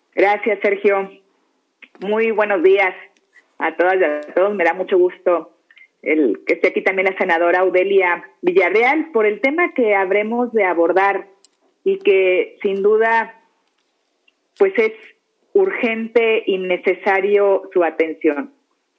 Gracias, Sergio. Muy buenos días a todas y a todos. Me da mucho gusto que esté aquí también la senadora Audelia Villarreal por el tema que habremos de abordar y que sin duda pues es urgente y necesario su atención.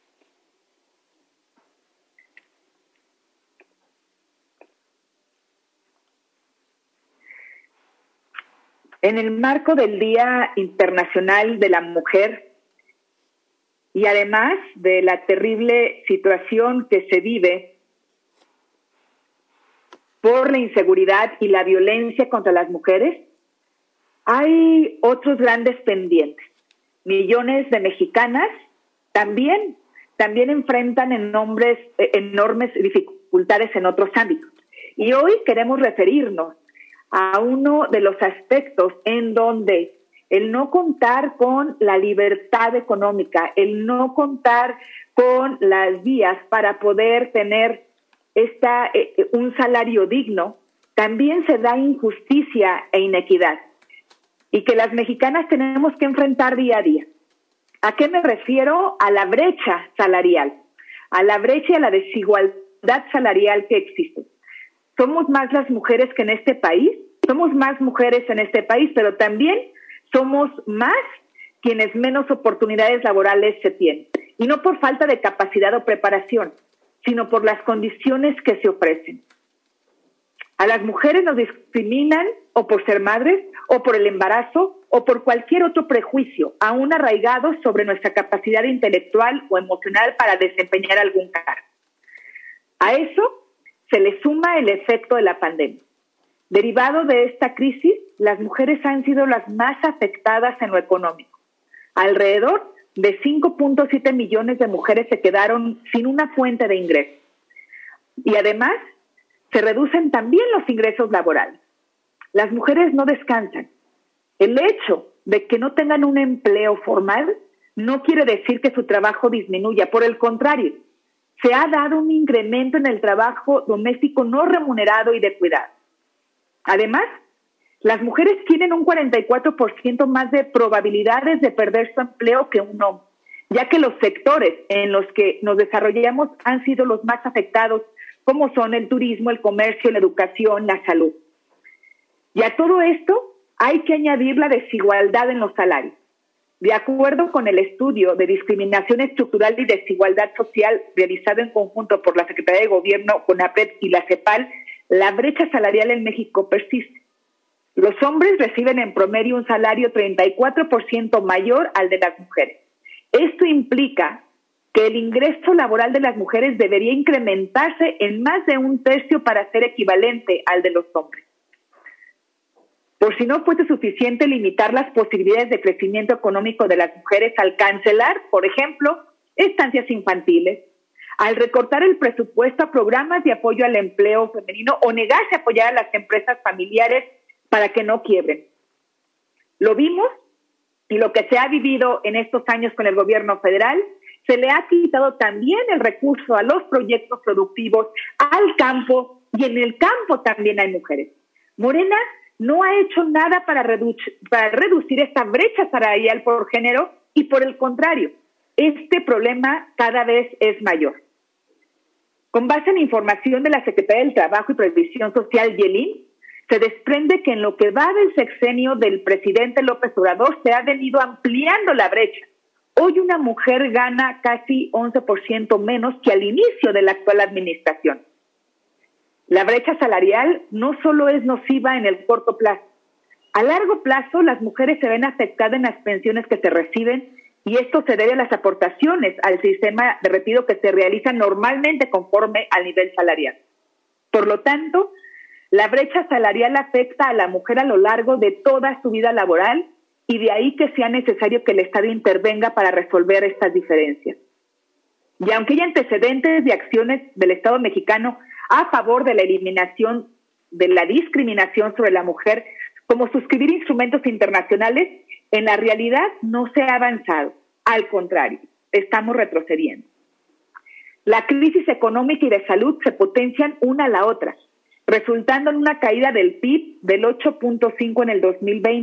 En el marco del Día Internacional de la Mujer y además de la terrible situación que se vive por la inseguridad y la violencia contra las mujeres, hay otros grandes pendientes. Millones de mexicanas también enfrentan enormes dificultades en otros ámbitos. Y hoy queremos referirnos a uno de los aspectos en donde el no contar con la libertad económica, el no contar con las vías para poder tener un salario digno, también se da injusticia e inequidad, y que las mexicanas tenemos que enfrentar día a día. ¿A qué me refiero? A la brecha salarial, a la brecha y a la desigualdad salarial que existe. Somos más las mujeres que en este país, somos más mujeres en este país, pero también somos más quienes menos oportunidades laborales se tienen. Y no por falta de capacidad o preparación, sino por las condiciones que se ofrecen. A las mujeres nos discriminan o por ser madres, o por el embarazo, o por cualquier otro prejuicio, aún arraigado sobre nuestra capacidad intelectual o emocional para desempeñar algún cargo. A eso se le suma el efecto de la pandemia. Derivado de esta crisis, las mujeres han sido las más afectadas en lo económico. Alrededor de 5.7 millones de mujeres se quedaron sin una fuente de ingresos. Y además, se reducen también los ingresos laborales. Las mujeres no descansan. El hecho de que no tengan un empleo formal no quiere decir que su trabajo disminuya. Por el contrario, se ha dado un incremento en el trabajo doméstico no remunerado y de cuidado. Además, las mujeres tienen un 44% más de probabilidades de perder su empleo que un hombre, ya que los sectores en los que nos desarrollamos han sido los más afectados, como son el turismo, el comercio, la educación, la salud. Y a todo esto hay que añadir la desigualdad en los salarios. De acuerdo con el estudio de discriminación estructural y desigualdad social realizado en conjunto por la Secretaría de Gobierno, CONAPRED y la CEPAL, la brecha salarial en México persiste. Los hombres reciben en promedio un salario 34% mayor al de las mujeres. Esto implica que el ingreso laboral de las mujeres debería incrementarse en más de un tercio para ser equivalente al de los hombres. Por si no fuese suficiente limitar las posibilidades de crecimiento económico de las mujeres al cancelar, por ejemplo, estancias infantiles, al recortar el presupuesto a programas de apoyo al empleo femenino o negarse a apoyar a las empresas familiares para que no quiebren. Lo vimos y lo que se ha vivido en estos años con el gobierno federal, se le ha quitado también el recurso a los proyectos productivos, al campo, y en el campo también hay mujeres. Morena no ha hecho nada para reducir esta brecha salarial por género y por el contrario, este problema cada vez es mayor. Con base en información de la Secretaría del Trabajo y Previsión Social, YELIN, se desprende que en lo que va del sexenio del presidente López Obrador se ha venido ampliando la brecha. Hoy una mujer gana casi 11% menos que al inicio de la actual administración. La brecha salarial no solo es nociva en el corto plazo. A largo plazo, las mujeres se ven afectadas en las pensiones que se reciben y esto se debe a las aportaciones al sistema de retiro que se realizan normalmente conforme al nivel salarial. Por lo tanto, la brecha salarial afecta a la mujer a lo largo de toda su vida laboral y de ahí que sea necesario que el Estado intervenga para resolver estas diferencias. Y aunque hay antecedentes de acciones del Estado mexicano a favor de la eliminación de la discriminación sobre la mujer, como suscribir instrumentos internacionales, en la realidad no se ha avanzado. Al contrario, estamos retrocediendo. La crisis económica y de salud se potencian una a la otra, resultando en una caída del PIB del 8.5 en el 2020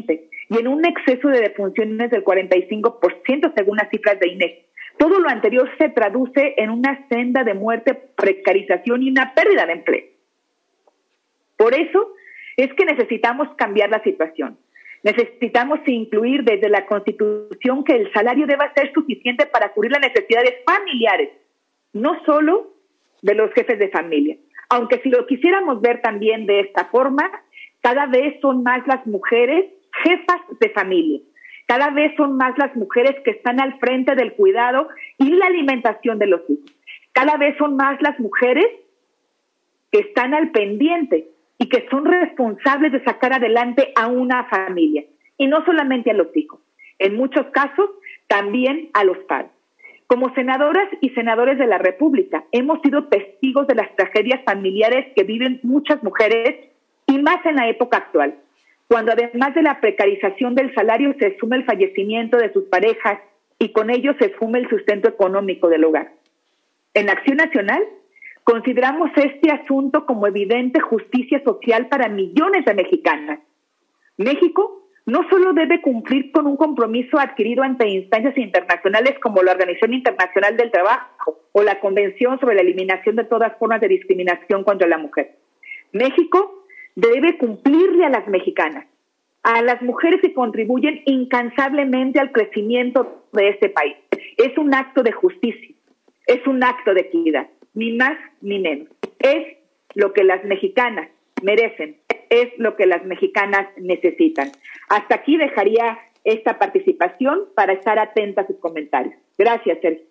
y en un exceso de defunciones del 45% según las cifras de INEGI. Todo lo anterior se traduce en una senda de muerte, precarización y una pérdida de empleo. Por eso es que necesitamos cambiar la situación. Necesitamos incluir desde la Constitución que el salario deba ser suficiente para cubrir las necesidades familiares, no solo de los jefes de familia. Aunque si lo quisiéramos ver también de esta forma, cada vez son más las mujeres jefas de familia. Cada vez son más las mujeres que están al frente del cuidado y la alimentación de los hijos. Cada vez son más las mujeres que están al pendiente y que son responsables de sacar adelante a una familia. Y no solamente a los hijos, en muchos casos también a los padres. Como senadoras y senadores de la República, hemos sido testigos de las tragedias familiares que viven muchas mujeres y más en la época actual, cuando además de la precarización del salario se suma el fallecimiento de sus parejas y con ello se suma el sustento económico del hogar. En Acción Nacional, consideramos este asunto como evidente justicia social para millones de mexicanas. México no solo debe cumplir con un compromiso adquirido ante instancias internacionales como la Organización Internacional del Trabajo o la Convención sobre la Eliminación de todas formas de discriminación contra la mujer. México debe cumplirle a las mexicanas, a las mujeres que contribuyen incansablemente al crecimiento de este país. Es un acto de justicia, es un acto de equidad, ni más ni menos. Es lo que las mexicanas merecen, es lo que las mexicanas necesitan. Hasta aquí dejaría esta participación para estar atenta a sus comentarios. Gracias, Sergio.